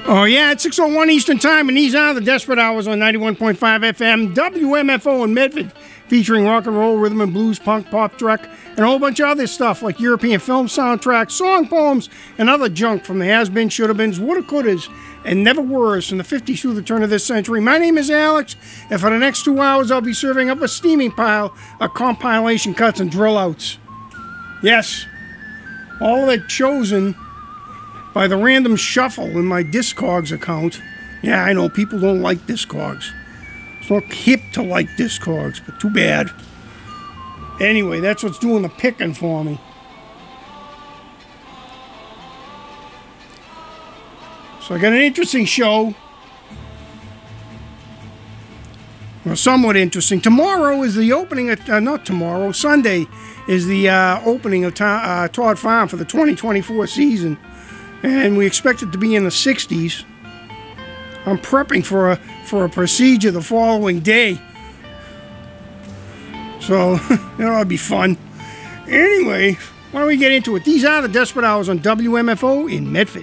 Oh, yeah, it's 6:01 Eastern Time, and these are the Desperate Hours on 91.5 FM, WMFO in Medford, featuring rock and roll, rhythm and blues, punk, pop, truck, and a whole bunch of other stuff like European film soundtracks, song poems, and other junk from the has-been, should-have-beens, woulda-couldas, and never-weres from the 50s through the turn of this century. My name is Alex, and for the next 2 hours, I'll be serving up a steaming pile of compilation cuts and drill-outs. Yes, all of it chosen by the random shuffle in my Discogs account. Yeah, I know, people don't like Discogs. It's not hip to like Discogs, but too bad. Anyway, that's what's doing the picking for me. So I got an interesting show. Well, somewhat interesting. Tomorrow is the opening of, not tomorrow, Sunday is the opening of Todd Farm for the 2024 season. And we expect it to be in the 60s. I'm prepping for a procedure the following day. So, that'll be fun. Anyway, why don't we get into it? These are the Desperate Hours on WMFO in Medford.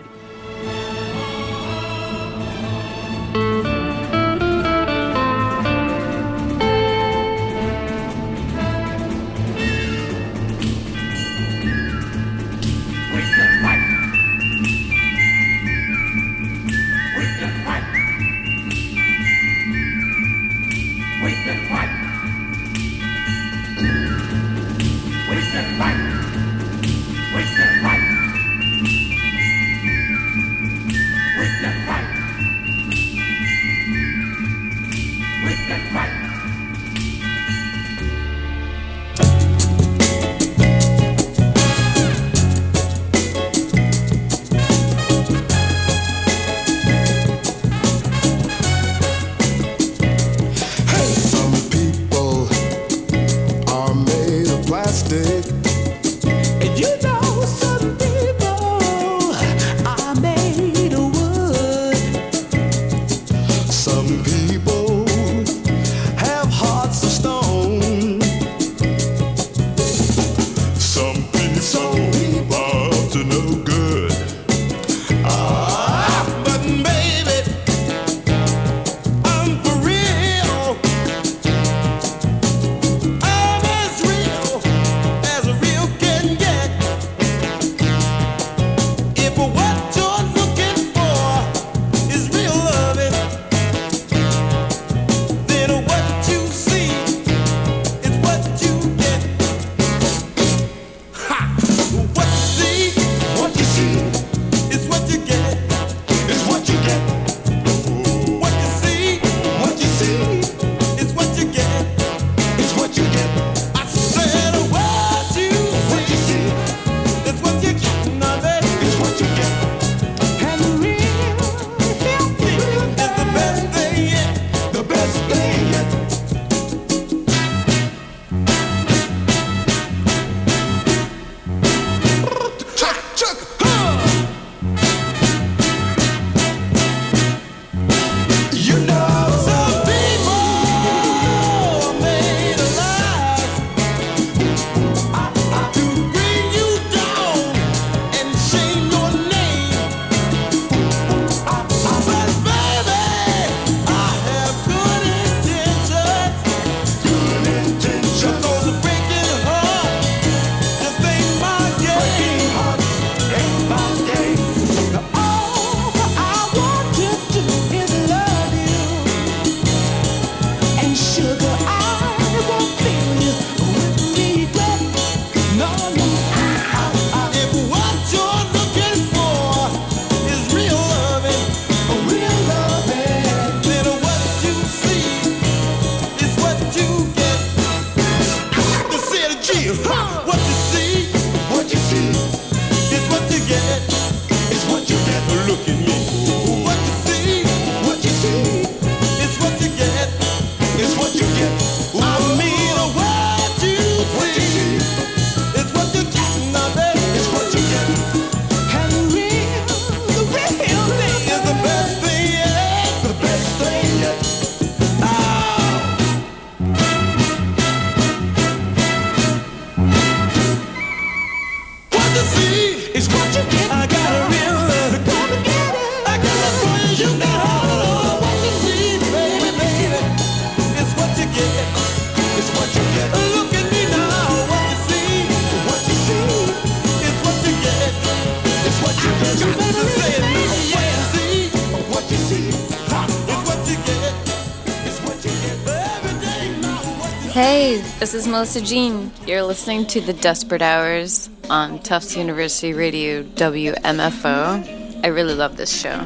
Hey, this is Melissa Jean. You're listening to The Desperate Hours on Tufts University Radio WMFO. I really love this show.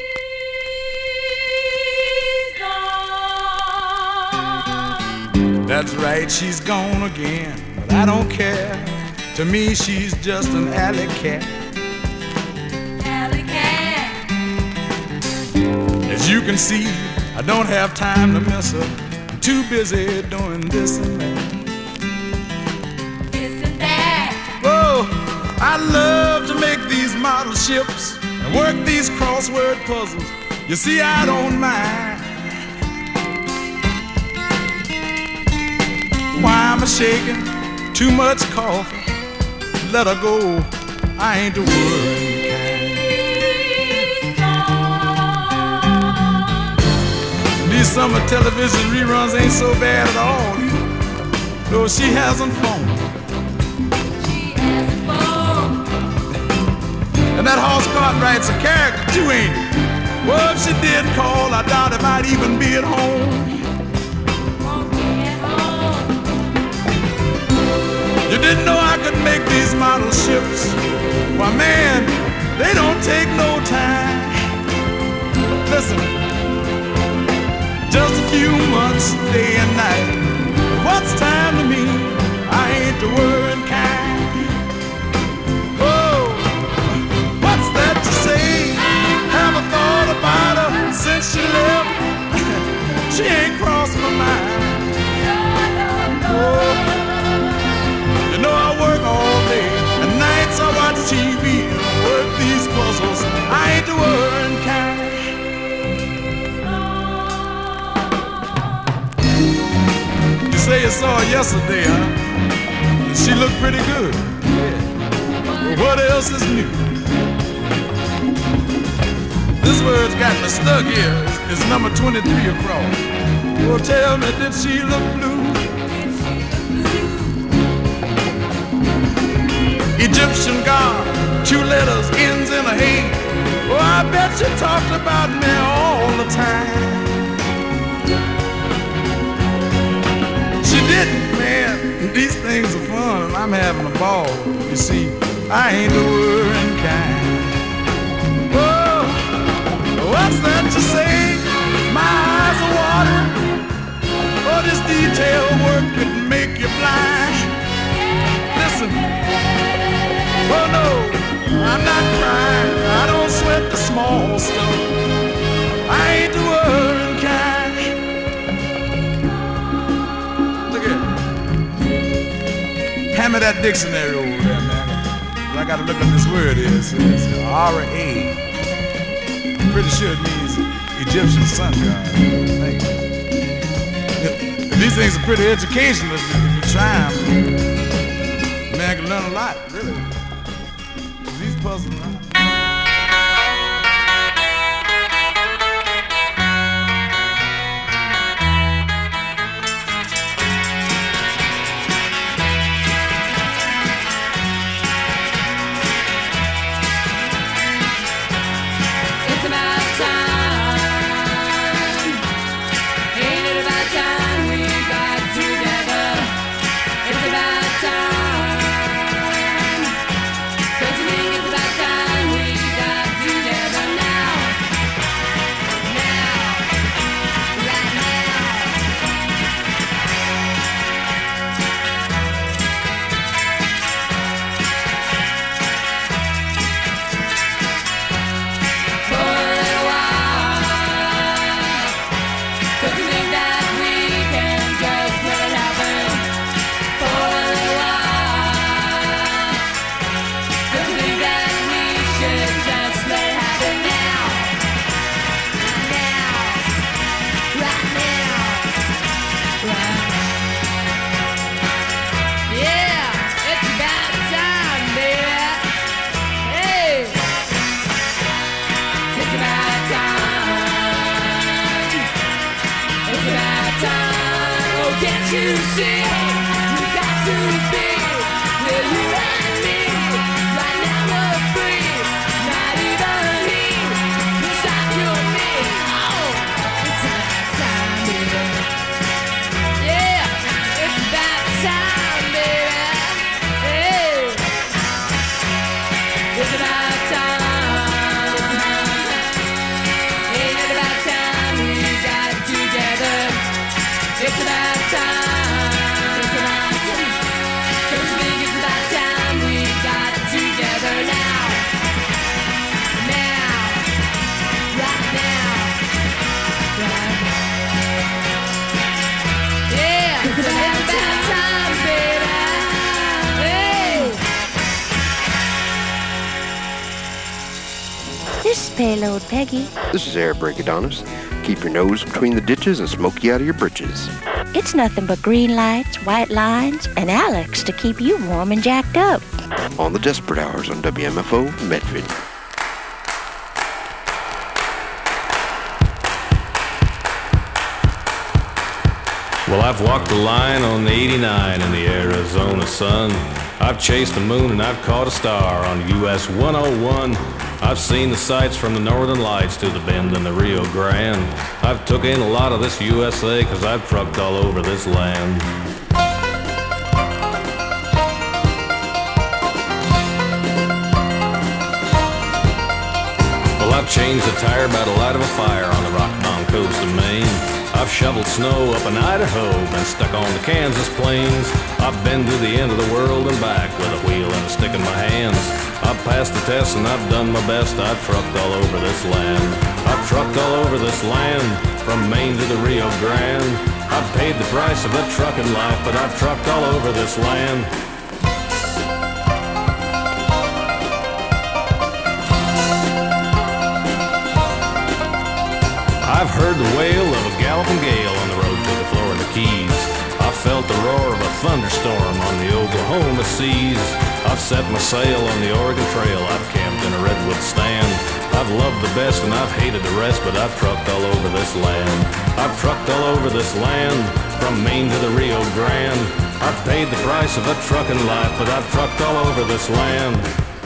That's right, she's gone again, but I don't care. To me, she's just an alley cat. Alley cat. As you can see, I don't have time to miss her. I'm too busy doing this and that. This and that. Oh, I love to make these model ships and work these crossword puzzles. You see, I don't mind. Why am I shaking? Too much coffee. Let her go. I ain't the worrying kind. These summer television reruns ain't so bad at all. No, she hasn't phoned. She hasn't phoned. And that horse Cartwright's a character too, ain't it? Well, if she did call, I doubt it might even be at home. You didn't know I could make these model ships. Why, man, they don't take no time. Listen, just a few months, day and night. What's time to me? I ain't the worrying kind. Oh, what's that to say? Haven't thought about her since she left. She ain't crossed my mind. Oh, you know I work all day, and nights I watch TV and work these puzzles. I ain't the worrying kind. You say you saw her yesterday, huh? And she looked pretty good. Yeah. Well, what else is new? This word's got me stuck here. It's number 23 across. Well, tell me, did she look blue? Egyptian God, 2 letters, ends in a hey. Oh, I bet you talked about me all the time. She didn't, man. These things are fun, and I'm having a ball. You see, I ain't the worrying kind. Oh, what's that to say? My eyes are watering. Oh, this detail work could make you blind. Listen. Oh no, I'm not crying. I don't sweat the small stuff. I ain't the worrying kind. Look at it. Hand me that dictionary over there, man. I gotta look up this word here. It's R-A. I'm pretty sure it means Egyptian sun god. These things are pretty educational if you try them. Man, I can learn a lot, really. Puzzle now. It's about time. Ain't it about time we got together? It's about time. Don't you think it's about time we got together now? Now. Right now. For a little while. Don't you think that we can just let it happen? For a little while. Don't you think that we should just let it happen now? Now. Right now. Right now. Yeah, it's about time, baby. Hey. It's about time. It's about time. Oh, can't you see? We got to be with you and me. Right now we're free. Not even he can stop you and me. Oh, it's about time, baby. Yeah, payload, Peggy. This is Air Brake Adonis. Keep your nose between the ditches and smoke you out of your britches. It's nothing but green lights, white lines, and Alex to keep you warm and jacked up. On the Desperate Hours on WMFO Medford. Well, I've walked the line on the 89 in the Arizona sun. I've chased the moon and I've caught a star on US 101. I've seen the sights from the Northern Lights to the Bend and the Rio Grande. I've took in a lot of this USA 'cause I've trucked all over this land. Well, I've changed the tire by the light of a fire on the Rock Mountain coast of Maine. I've shoveled snow up in Idaho, been stuck on the Kansas plains. I've been to the end of the world and back with a wheel and a stick in my hands. I've passed the test and I've done my best. I've trucked all over this land. I've trucked all over this land, from Maine to the Rio Grande. I've paid the price of a trucking life, but I've trucked all over this land. I've heard the wail of a galloping gale on the road to the Florida Keys. I've felt the roar of a thunderstorm on the Oklahoma seas. I've set my sail on the Oregon Trail. I've camped in a redwood stand. I've loved the best and I've hated the rest, but I've trucked all over this land. I've trucked all over this land, from Maine to the Rio Grande. I've paid the price of a trucking life, but I've trucked all over this land.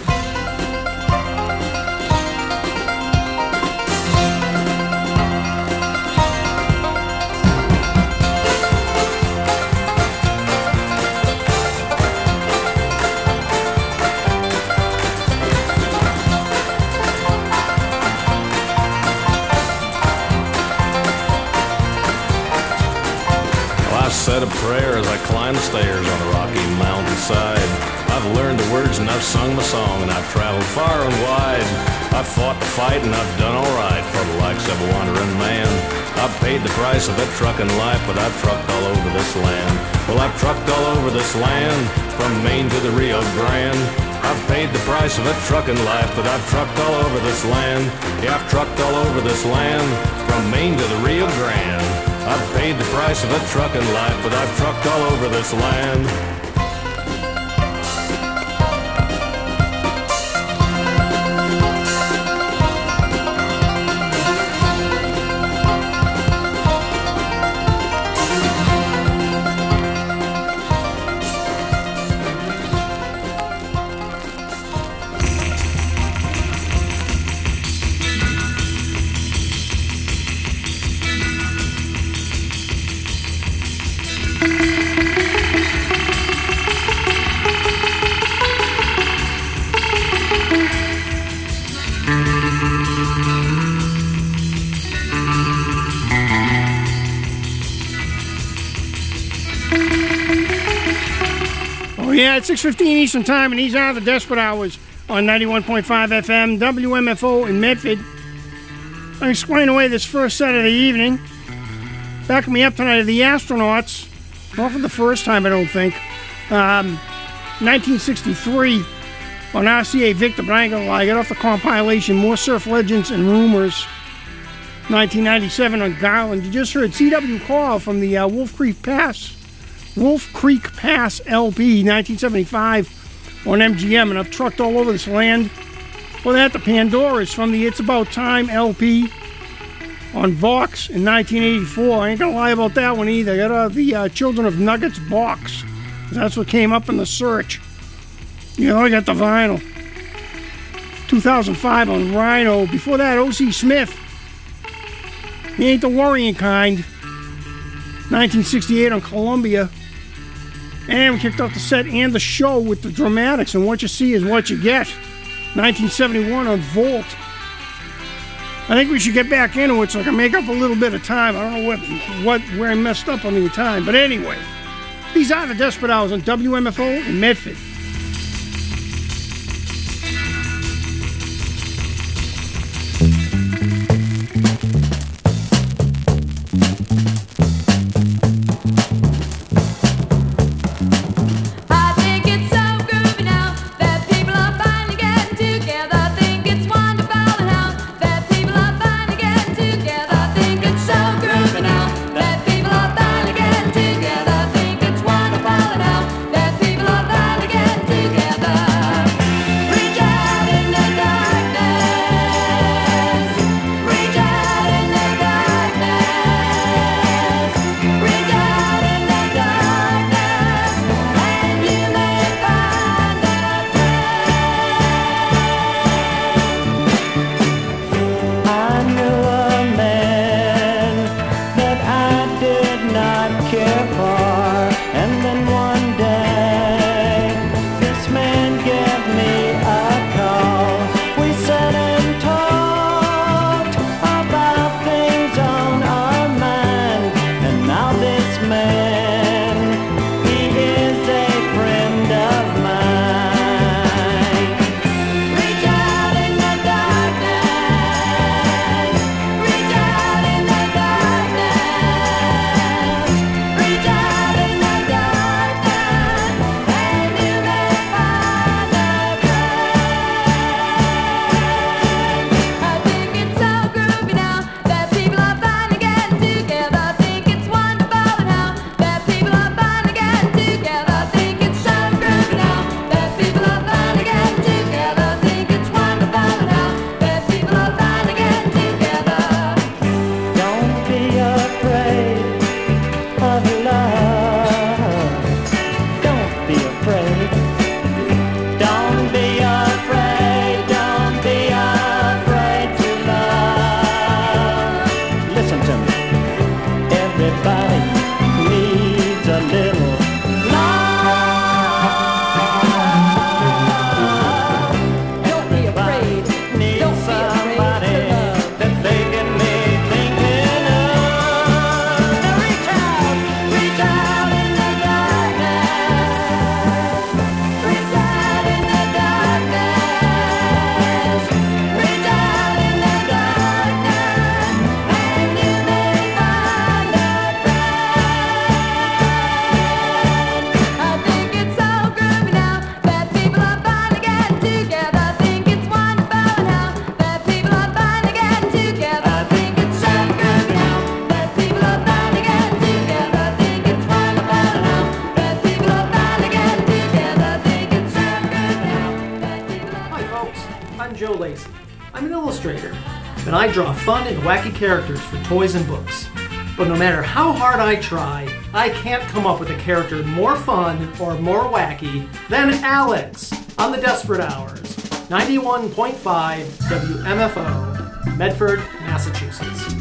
Said a prayer as I climbed the stairs on the Rocky Mountainside. I've learned the words and I've sung my song and I've traveled far and wide. I've fought the fight and I've done alright for the likes of a wandering man. I've paid the price of that trucking life, but I've trucked all over this land. Well, I've trucked all over this land, from Maine to the Rio Grande. I've paid the price of a trucking life, but I've trucked all over this land. Yeah, I've trucked all over this land, from Maine to the Rio Grande. I've paid the price of a trucking life, but I've trucked all over this land. Yeah, it's 6:15 Eastern Time, and he's on the Desperate Hours on 91.5 FM, WMFO in Medford. I'm explaining away this first set of the evening. Backing me up tonight are the Astronauts. Not for the first time, I don't think. 1963 on RCA Victor, but I ain't gonna lie, I got off the compilation More Surf Legends and Rumors. 1997 on Garland. You just heard C.W. Call from the Wolf Creek Pass LP, 1975 on MGM, and I've trucked all over this land. Well, that the Pandoras from the It's About Time LP on Vox in 1984. I ain't gonna lie about that one either. I got the Children of Nuggets box. That's what came up in the search. You know, I got the vinyl. 2005 on Rhino. Before that, O.C. Smith. He ain't the worrying kind. 1968 on Columbia. And we kicked off the set and the show with the Dramatics, and what you see is what you get. 1971 on Volt. I think we should get back into it so I can make up a little bit of time. I don't know where I messed up on the time. But anyway, these are the Desperate Hours on WMFO in Medford. Think it's wonderful how and I draw fun and wacky characters for toys and books. But no matter how hard I try, I can't come up with a character more fun or more wacky than Alex on the Desperate Hours. 91.5 WMFO, Medford, Massachusetts.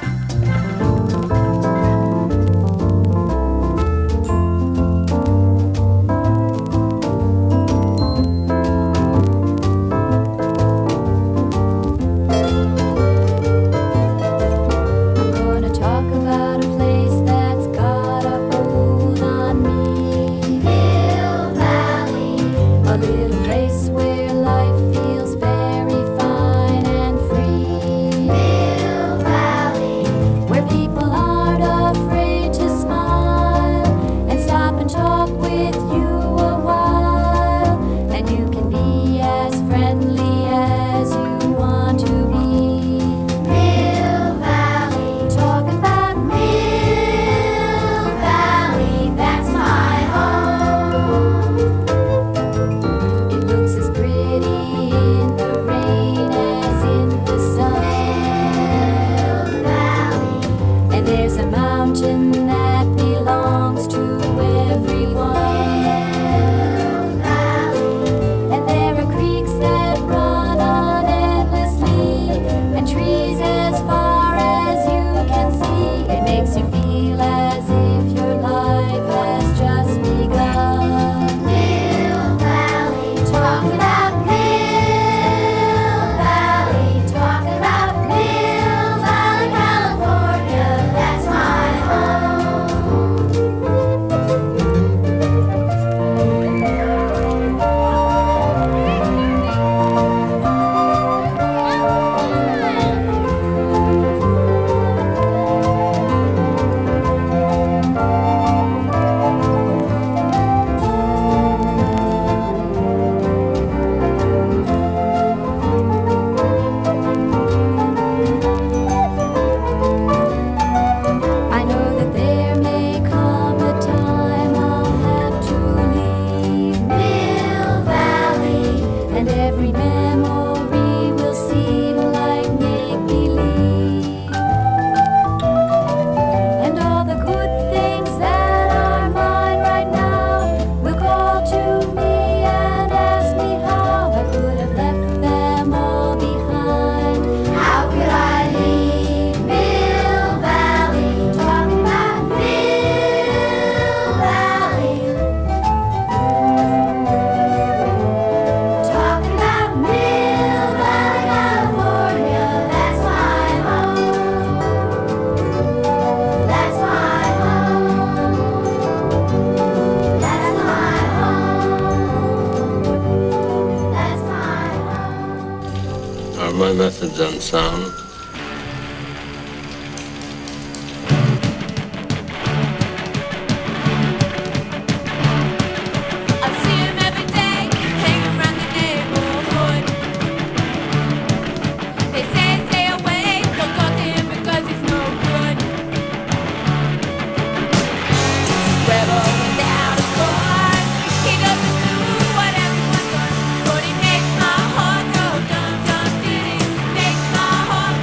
My method's unsound. Makes my heart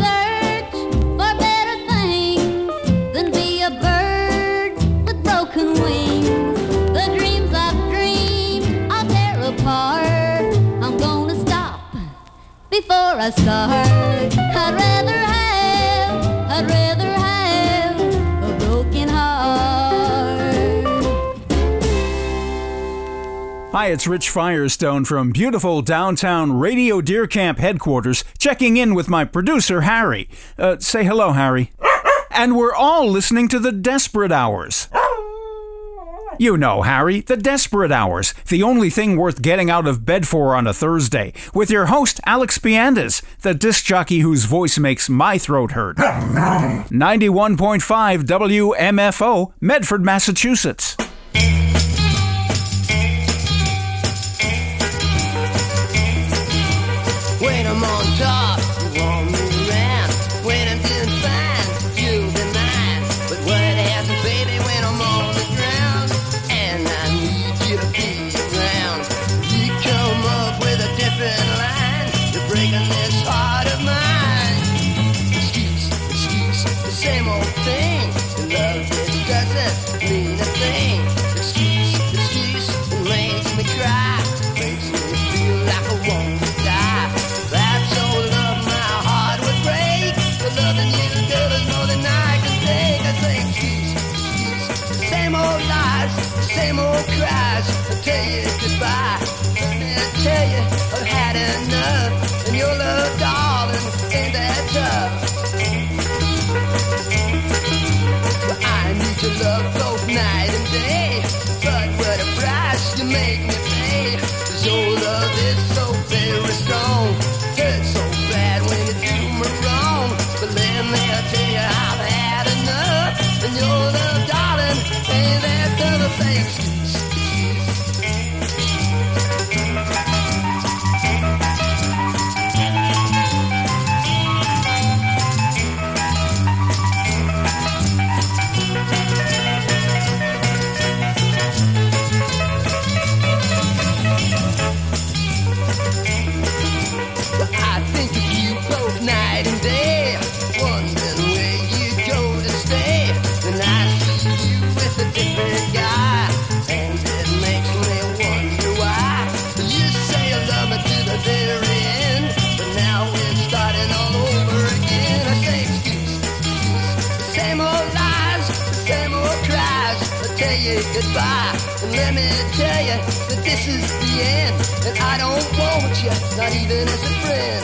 search for better things than be a bird with broken wings. The dreams I've dreamed I'll tear apart. I'm gonna stop before I start. I'd rather have a broken heart. Hi, it's Rich Firestone from beautiful downtown Radio Deer Camp headquarters, checking in with my producer, Harry. Say hello, Harry. And we're all listening to the Desperate Hours. You know, Harry, the Desperate Hours, the only thing worth getting out of bed for on a Thursday, with your host, Alex Piandes, the disc jockey whose voice makes my throat hurt. 91.5 WMFO, Medford, Massachusetts. When I'm on top, you want me around. When I'm doing fine, you'll be mine. But what happens, baby, when I'm on the ground and I need you to be around? You come up with a different line. You're breaking this heart of mine. Excuse, the same old thing. Your love just doesn't mean a thing. Excuse, it makes me cry. Makes me feel like I want to die. That's all love my heart would break. The loving you, girl, is more than I can take. I say, excuse, the same old lies, the same old cries. I tell you goodbye. Let me tell you, I've had enough. And your love, darling, ain't that tough. Well, I need your love both night and day. But what a price you make me pay. 'Cause your love is so very strong. Hurts so bad when you do me wrong. But let me tell you, I've had enough. And your love, darling, ain't that other thing. I think of you both night and day, wondering where you go to stay. And I see you with a different guy, and it makes me wonder why. You say you love me to the very end, but now we're starting all over again. I say excuse, the same old lies, the same old cries. I tell you goodbye, and let me tell you that this is the end. And I don't want you, not even as a friend.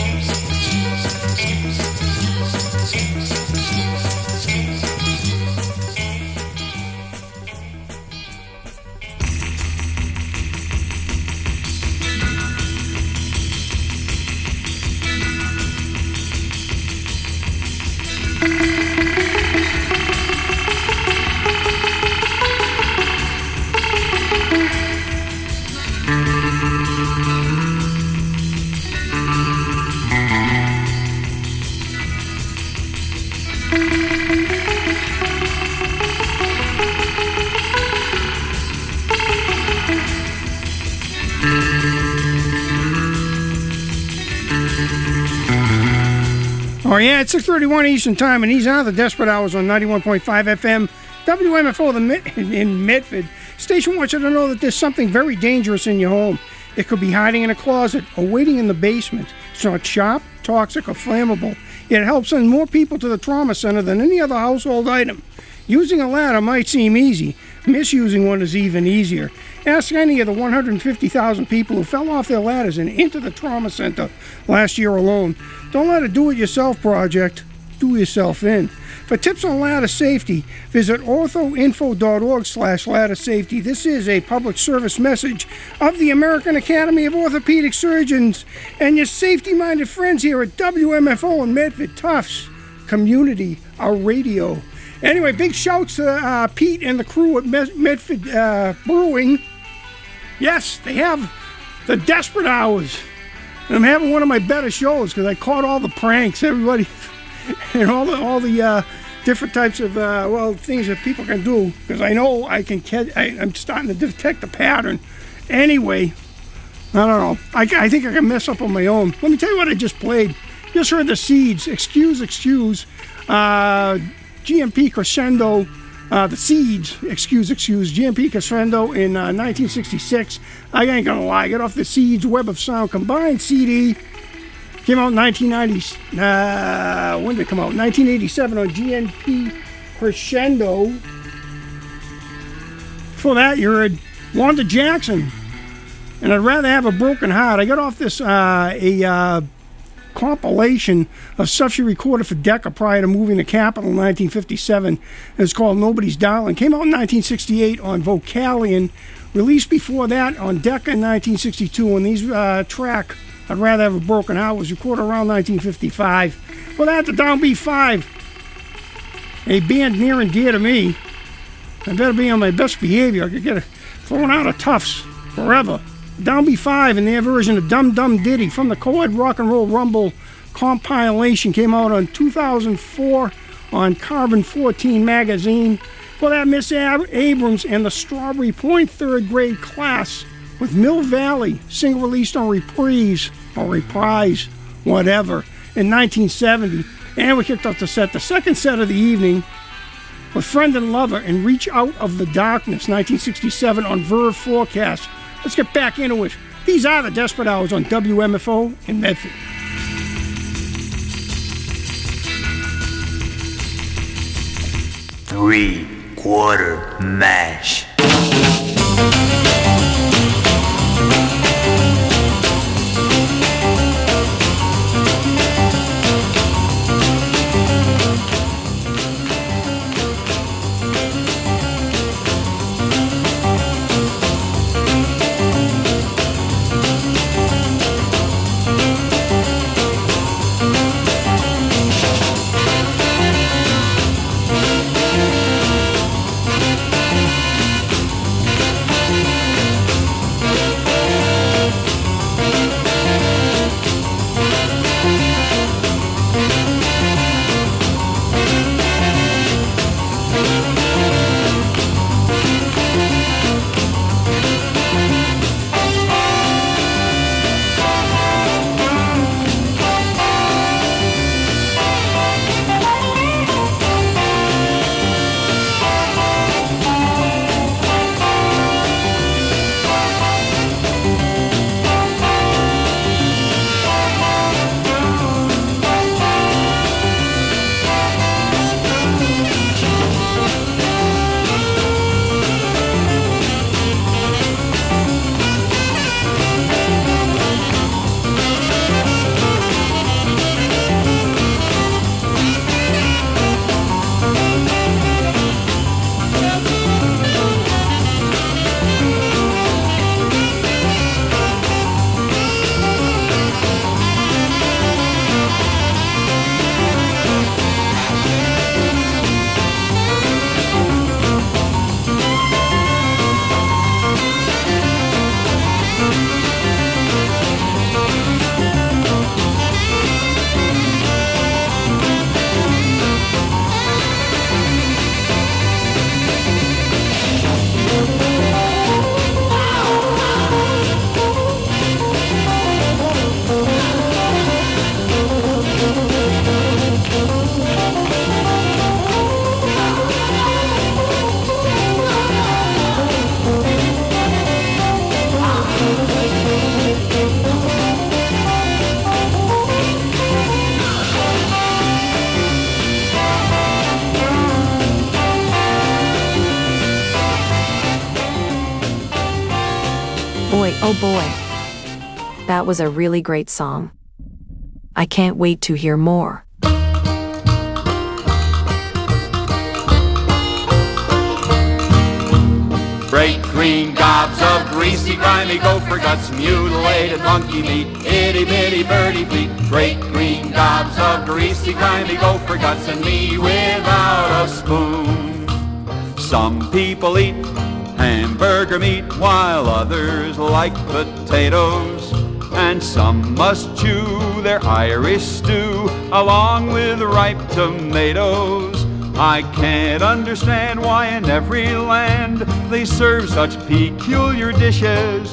Oh, yeah, it's 6:31 Eastern Time, and he's on the Desperate Hours on 91.5 FM, WMFO in Medford. Station wants you to know that there's something very dangerous in your home. It could be hiding in a closet or waiting in the basement. It's not sharp, toxic, or flammable. It helps send more people to the trauma center than any other household item. Using a ladder might seem easy. Misusing one is even easier. Ask any of the 150,000 people who fell off their ladders and into the trauma center last year alone. Don't let a do-it-yourself project do yourself in. For tips on ladder safety, visit orthoinfo.org/ladder safety. This is a public service message of the American Academy of Orthopedic Surgeons and your safety-minded friends here at WMFO and Medford Tufts Community, our radio. Anyway, big shouts to Pete and the crew at Medford Brewing. Yes, they have the Desperate Hours. And I'm having one of my better shows because I caught all the pranks, everybody, and all the different types of things that people can do. Because I know I can catch. I'm starting to detect a pattern. Anyway, I don't know. I think I can mess up on my own. Let me tell you what I just played. Just heard the Seeds, Excuse, GMP Crescendo, the Seeds, Excuse, GMP Crescendo in 1966. I ain't gonna lie, get off the Seeds Web of Sound combined CD. Came out in 1990, when did it come out? 1987 on GMP Crescendo. Before that, you heard Wanda Jackson, and I'd rather have a broken heart. I got off this compilation of stuff she recorded for Decca prior to moving to Capitol in 1957. It's called Nobody's Darling. Came out in 1968 on Vocalion. Released before that on Decca in 1962. And these track, I'd rather have a broken heart, was recorded around 1955. Well, that the Downbeat 5, a band near and dear to me. I better be on my best behavior. I could get thrown out of Tufts forever. Downbeat 5 and their version of Dum Dum Ditty from the Co-Ed Rock and Roll Rumble compilation came out on 2004 on Carbon 14 magazine. For that, Miss Abrams and the Strawberry Point third grade class with Mill Valley, single released on Reprise, whatever, in 1970. And we kicked off the second set of the evening, with Friend and Lover and Reach Out of the Darkness, 1967 on Verve Forecast. Let's get back into it. These are the Desperate Hours on WMFO in Medford. 3/4 mash. Oh boy. That was a really great song. I can't wait to hear more. Great green gobs of greasy, grimy gopher guts, mutilated monkey meat, itty bitty birdie feet. Great green gobs of greasy, grimy gopher guts, and me without a spoon. Some people eat hamburger meat while others like potatoes, and some must chew their Irish stew along with ripe tomatoes. I can't understand why in every land they serve such peculiar dishes.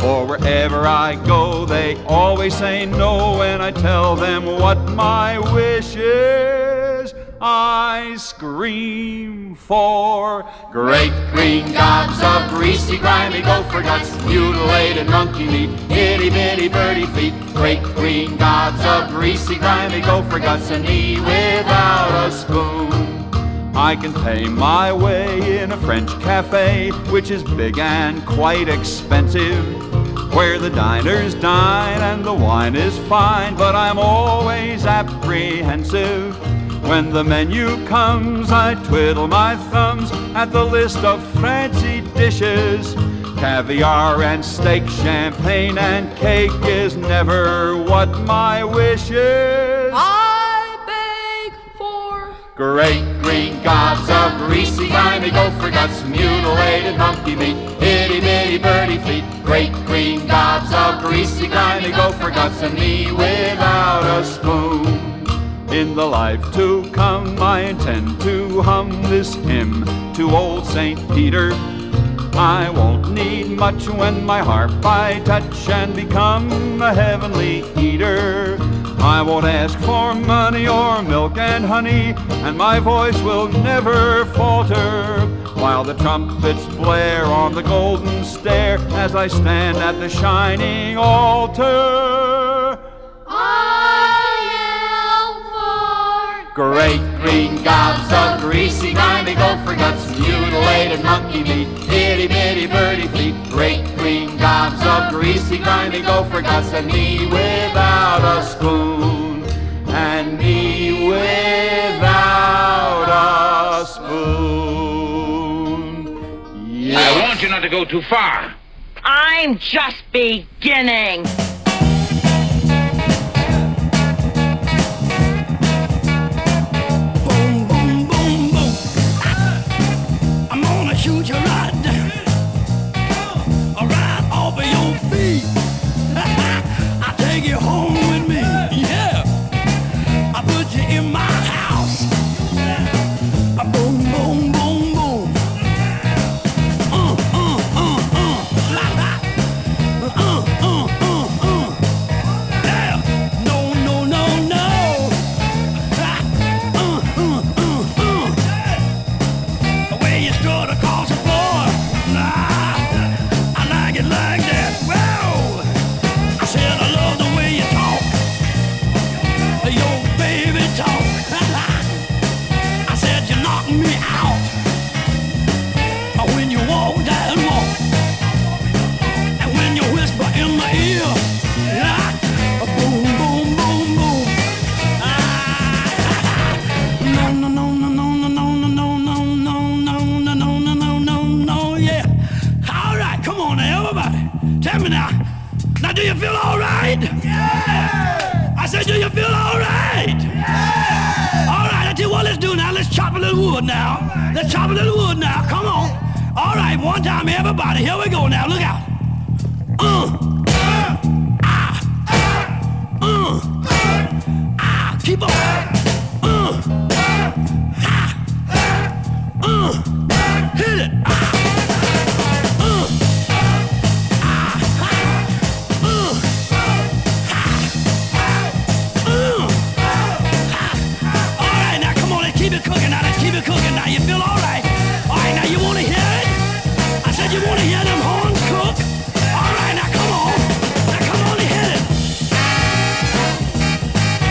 For wherever I go, they always say no when I tell them what my wish is. I scream for great green gobs of greasy, grimy gopher guts, mutilated monkey meat, itty-bitty birdie feet. Great green gobs of greasy, grimy gopher guts, and me without a spoon. I can pay my way in a French cafe, which is big and quite expensive, where the diners dine and the wine is fine, but I'm always apprehensive. When the menu comes, I twiddle my thumbs at the list of fancy dishes. Caviar and steak, champagne and cake is never what my wish is. I beg for great green gobs of greasy, grimy gopher guts, mutilated monkey meat, itty-bitty birdie feet. Great green gobs of greasy, grimy gopher guts, and me without a spoon. In the life to come, I intend to hum this hymn to old St. Peter. I won't need much when my harp I touch and become a heavenly eater. I won't ask for money or milk and honey, and my voice will never falter, while the trumpets blare on the golden stair as I stand at the shining altar. Great green gobs of greasy, grimy gopher guts, mutilated monkey meat, itty-bitty birdie feet. Great green gobs of greasy, grimy gopher guts, and me without a spoon, and me without a spoon. Yes. I want you not to go too far. I'm just beginning. Shoot you right down, right off of your feet. I take you home with me, yeah. I put you in my house. Boom, boom, boom, boom. Yeah. No, no, no, no. The way you strut across the floor, I like it like that. Whoa! I said I love the way you talk, your baby talk. I said you knock me out when you walk that walk, and when you whisper in my ear, boom, boom, boom, boom. No, no, no, no, no, no, no, no, no, no, no, no, no, no, no, no, no, yeah. All right, come on now, everybody. Tell me now. Now, do you feel all right? Yeah. I said, do you feel all right? Yeah. All right, I tell you what, let's do now. Let's chop a little wood now. Let's chop a little wood now. Come on. All right, one time, everybody. Here we go now. Look out. Keep on. Hit it. All right, now come on, let's keep it cooking now. Let's keep it cooking now. You feel all right? All right, now you want to hear it? I said you want to hear them horns cook? All right, now come on. Now come on and hit it.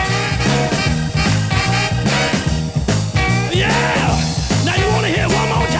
Yeah. Now you want to hear one more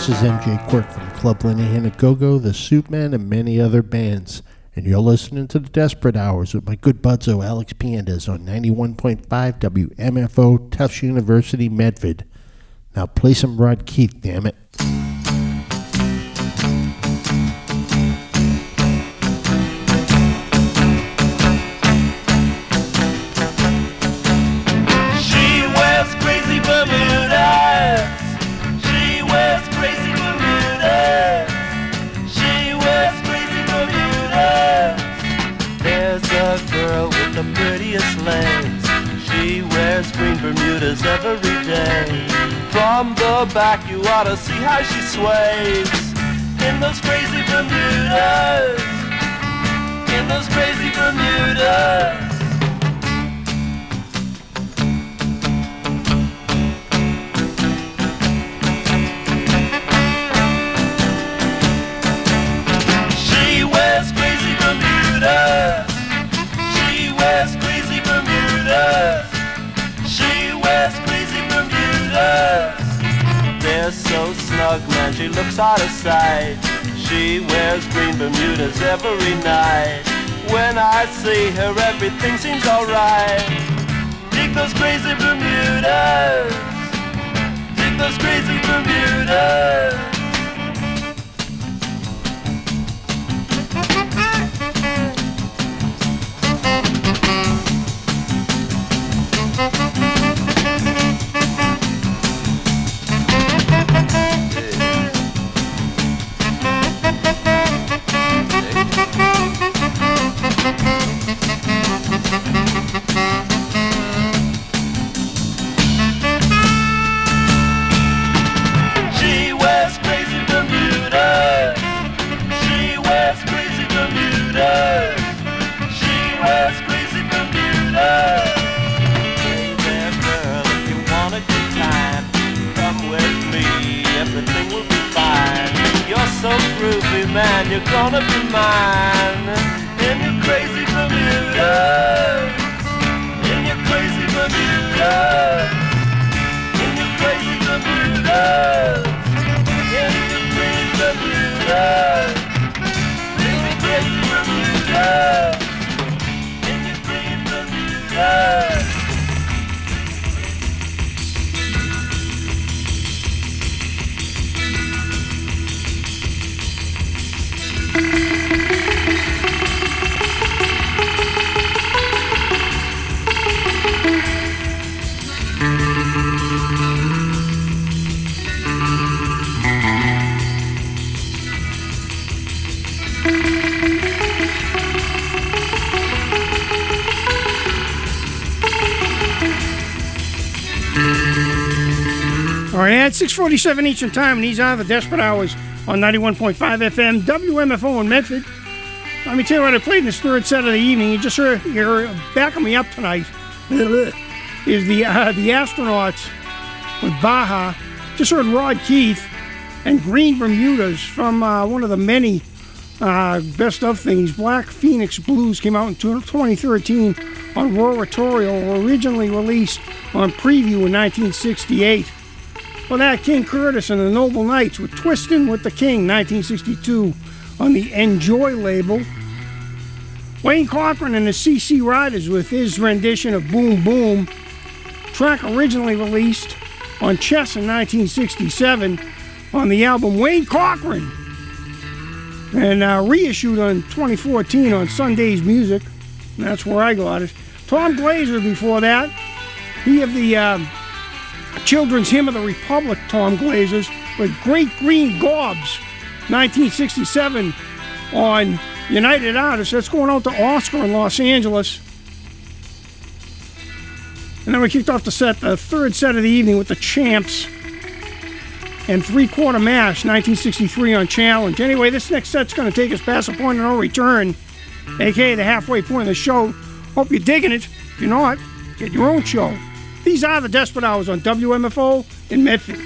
This is MJ Quirk from Club Linehan at Go-Go, the Superman, and many other bands. And you're listening to the Desperate Hours with my good budzo Alex Piandes on 91.5 WMFO, Tufts University, Medford. Now play some Rod Keith, damn it. She wears crazy Bermudas. She wears crazy Bermudas. She wears crazy Bermudas. There's a girl with the prettiest legs. She wears green Bermudas every day. From the back you ought to see how she sways in those crazy Bermudas. In those crazy Bermudas. She wears crazy Bermudas. She wears crazy Bermudas. She wears crazy Bermudas. They're so snug, man, she looks out of sight. She wears green Bermudas every night. When I see her, everything seems alright. Dig those crazy Bermudas. Dig those crazy Bermudas. She wears crazy Bermudas. She wears crazy Bermudas. She wears crazy Bermudas. Hey there, girl, if you want a good time, come with me, everything will be fine. You're so groovy, man, you're gonna be mine. In your crazy Bermudas. In your crazy Bermudas. In your crazy Bermudas. In your crazy Bermudas. In your crazy Bermudas. In your crazy Bermudas. All right, at 6:47 Eastern Time, and these are the Desperate Hours on 91.5 FM, WMFO in Medford. Let me tell you what I played in this third set of the evening. You just heard, you're backing me up tonight. Is the Astronauts with Baja. Just heard Rod Keith and Green Bermudas from one of the many best of things. Black Phoenix Blues came out in 2013 on Roratorial, originally released on Preview in 1968. Well, that King Curtis and the Noble Knights with Twistin' with the King, 1962, on the Enjoy label. Wayne Cochran and the CC Riders with his rendition of Boom Boom, track originally released on Chess in 1967 on the album Wayne Cochran, and reissued in 2014 on Sunday's Music. That's where I got it. Tom Glazer before that. He of the Children's Hymn of the Republic, Tom Glazer's, with Great Green Gobs, 1967 on United Artists. That's going out to Oscar in Los Angeles. And then we kicked off the third set of the evening with the Champs and Three Quarter Mash, 1963 on Challenge. Anyway, this next set's going to take us past the point of no return, aka the halfway point of the show. Hope you're digging it. If you're not, get your own show. These are the Desperate Hours on WMFO in Medford.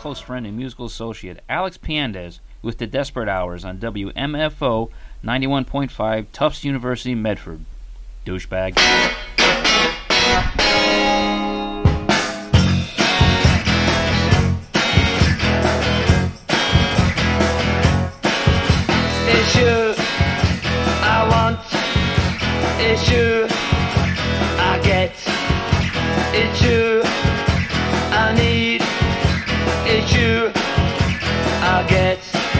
close friend and musical associate, Alex Piandez, with the Desperate Hours on WMFO 91.5, Tufts University, Medford. Douchebag. It's you I want, it's you I get, it's you I need, it's you I get.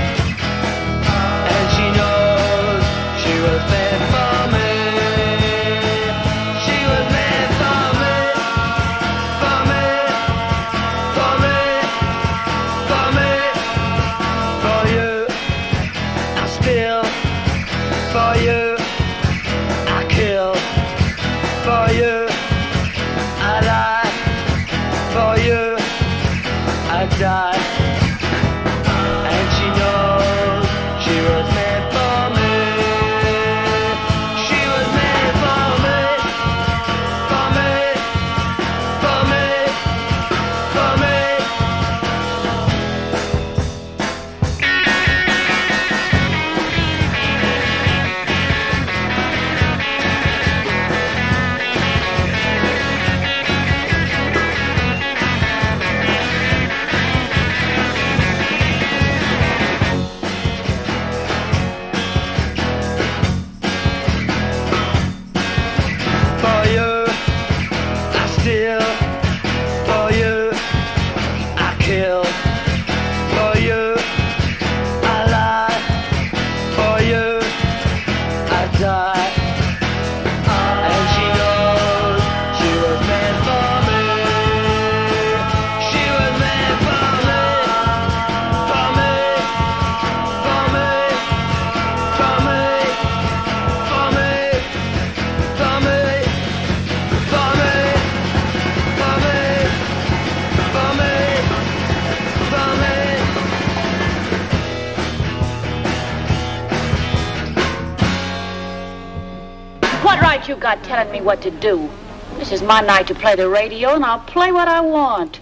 And she knows she was meant for me. She was meant for me, for me, for me, for me, for you. I spill for you, I kill for you, I lie for you, I die. And she knows she was meant for me. She was meant for me, for me, for me, for me. For you, I steal. For you, I kill. For you, I lie. For you, I die. And she knows she was meant for me. She was meant for me. For me, for me, for me, for me, for me. For me, for me, for me, for me. What right you got telling me what to do? This is my night to play the radio, and I'll play what I want.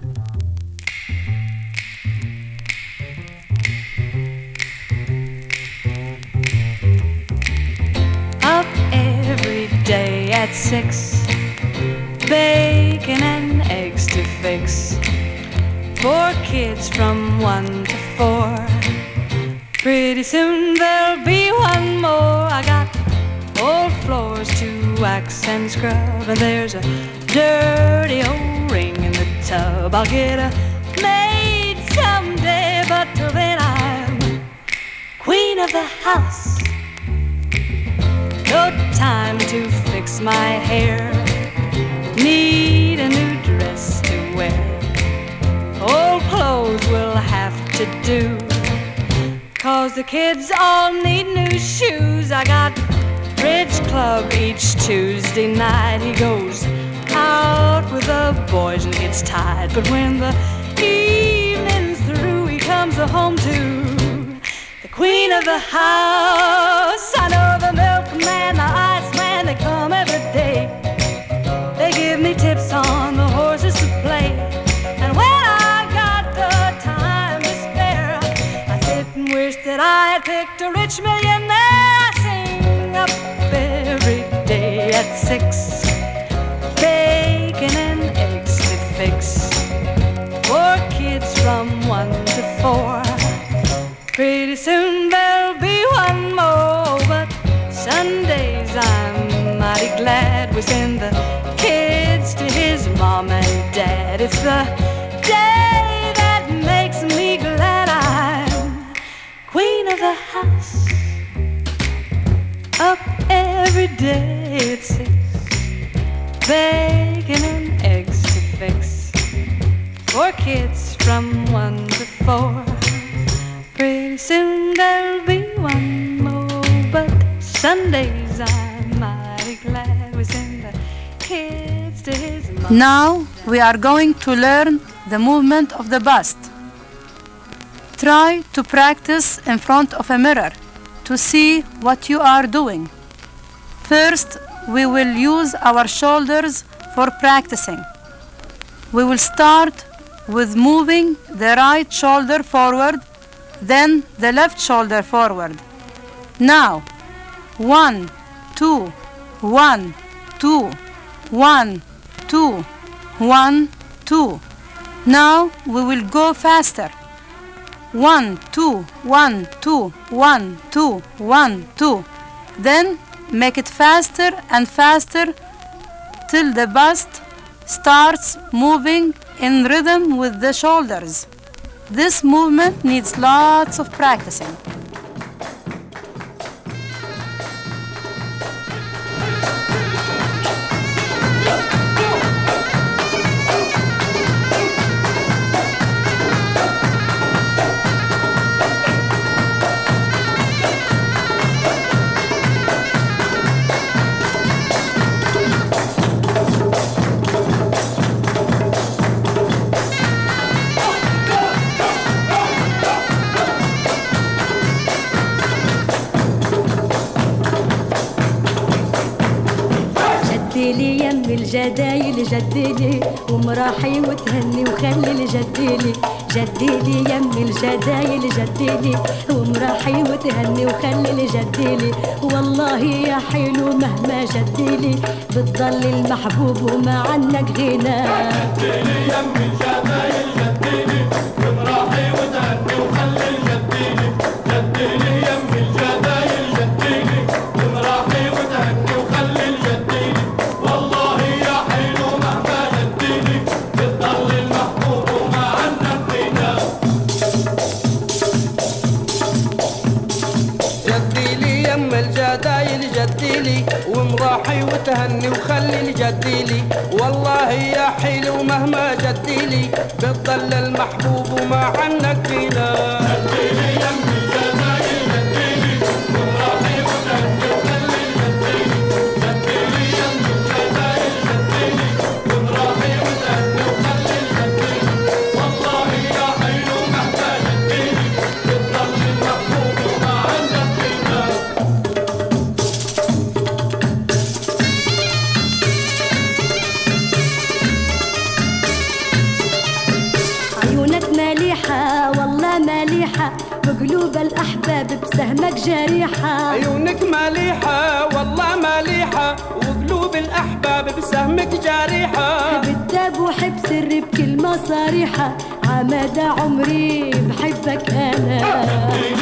Up every day at 6, bacon and eggs to fix. 4 kids from 1 to 4. Pretty soon there'll be one more. I got old floors to wax and scrub, and there's a dirty old ring in the tub. I'll get a maid someday, but till then I'm queen of the house. No time to fix my hair, need a new dress to wear. Old clothes will have to do, 'cause the kids all need new shoes. I got bridge club each Tuesday night. He goes out with the boys and gets tired, but when the evening's through, he comes home to the queen of the house. I know the milkman, the iceman, they come every day. They give me tips on the horses to play, and when I got the time to spare, I sit and wish that I had picked a rich millionaire. I sing up every day at 6, bacon and eggs to fix. 4 kids from 1 to 4. Pretty soon there'll be one more, but Sundays I'm mighty glad we send the kids to his mom and dad. It's the day that makes me glad I'm queen of the house. Up every day at 6, bacon and eggs to fix. 4 kids from 1 to 4. Pretty soon there'll be one more, but Sundays I'm mighty glad we send the kids to his mom. Now we are going to learn the movement of the bust. Try to practice in front of a mirror to see what you are doing. First, we will use our shoulders for practicing. We will start with moving the right shoulder forward, then the left shoulder forward. Now, 1, 2, 1, 2, 1, 2, 1, 2. Now we will go faster. 1, 2, 1, 2, 1, 2, 1, 2. Then make it faster and faster till the bust starts moving in rhythm with the shoulders. This movement needs lots of practicing. الجدايل جديلي ومراحي وتهني وخلي الجديلي جديلي يم الجدايل جديلي ومراحي وتهني وخلي الجديلي والله يا حلو مهما جديلي بتضل المحبوب وما عنك غنى جديلي يم الجدايل جديلي ومراحي وتهني وخلي الجديلي جديلي يم الجدايل جديلي ومراحي وتهني وخلي الجديلي والله يا حلو مهما جديلي بتضل المحبوب وما عنك غنى جديلي يم الجدايل جديلي ومراحي وتهني وخلي الجديلي والله يا حلو مهما جديلي بتضل المحبوب وما عنك غنى جديلي يم الجدايل جديلي ومراحي وتهني وخلي الجديلي جديلي يم الجدايل جديلي ومراحي وتهني وخلي الجديلي والله يا حلو مهما جديلي بتضل المحبوب وما عنك غنى عيونك مليحة والله مليحة وقلوب الأحباب بسهمك جريحة عيونك مليحة والله مليحة وقلوب الأحباب بسهمك جريحة بالداب وحب سري بكلمة صريحة عمد عمري بحبك أنا